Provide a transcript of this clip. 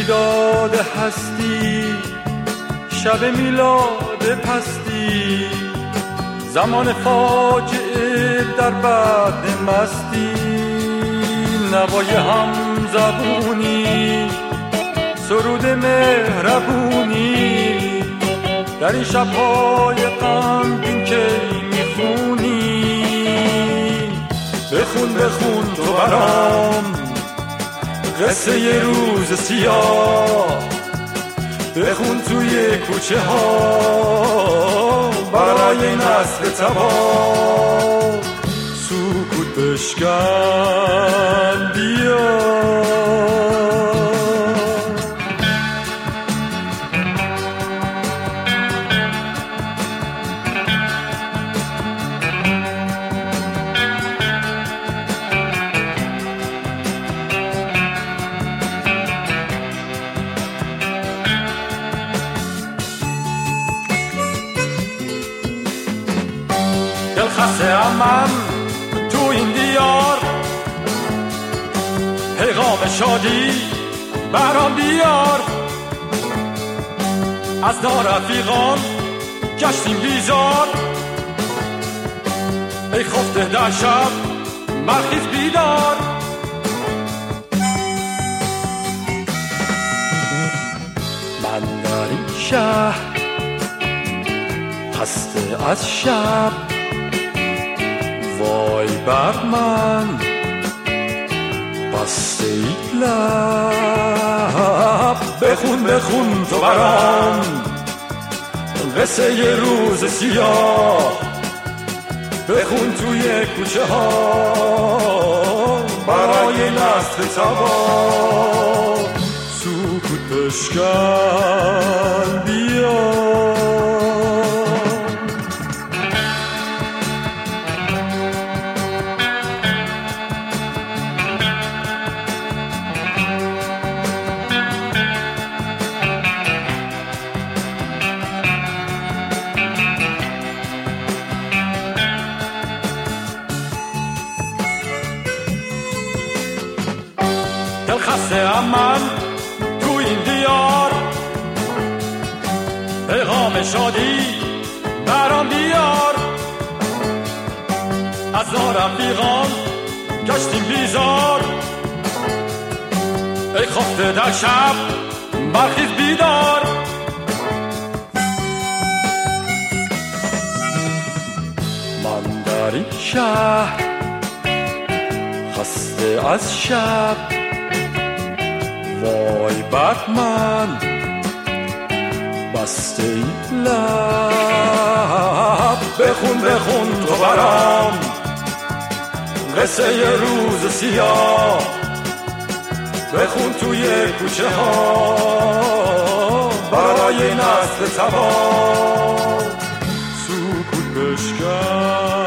بیداد هستی، شب میلاد پستی، زمان فاجعه در بعد مستی، نوای هم زبونی، سرود مهربونی، در این شب‌های غمگین که میخونی. بخون بخون تو برام قصه ی روز سیاه، بخون توی کوچه ها برای نسل تباه. سکوت بشکن بیا، دلخسته من تو این دیار، پیغام شادی برام بیار. از نارفیقان گشتیم بیزار، ای خفته در شب برخیز بیدار. من در این شهر خسته از شب، وای بر من بسته ای لب. بخون بخون تو برام قصه ی روز سیاه، بخون توی کوچه ها برای نسل تباه. سکوت بشکن بیا، دلخسته من تو این دیار، پیغام شادی برام بیار. از نارفیقان گشتیم بیزار، ای خفته در شب برخیز بیدار. من در این شهر خسته از شب، وای بر من بسته ای لب. بخون بخون تو برام قصه ی روز سیاه، بخون توی کوچه ها برای نسل تباه. سکوت بشکن